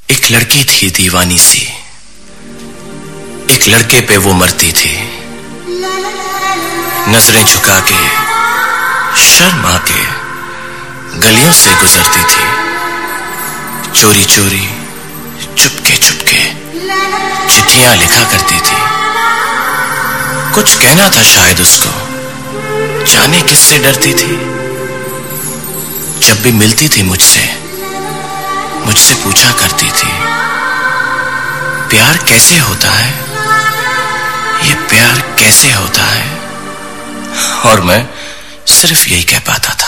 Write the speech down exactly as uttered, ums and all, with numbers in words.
एक लड़की थी दीवानी सी, एक लड़के पे वो मरती थी। नजरें झुका के शर्मा के गलियों से गुजरती थी। चोरी चोरी चुपके चुपके चिट्ठियां लिखा करती थी। कुछ कहना था शायद उसको, जाने किससे डरती थी। जब भी मिलती थी मुझसे मुझसे पूछा करती थी, प्यार कैसे होता है, ये प्यार कैसे होता है। और मैं सिर्फ यही कह पाता था।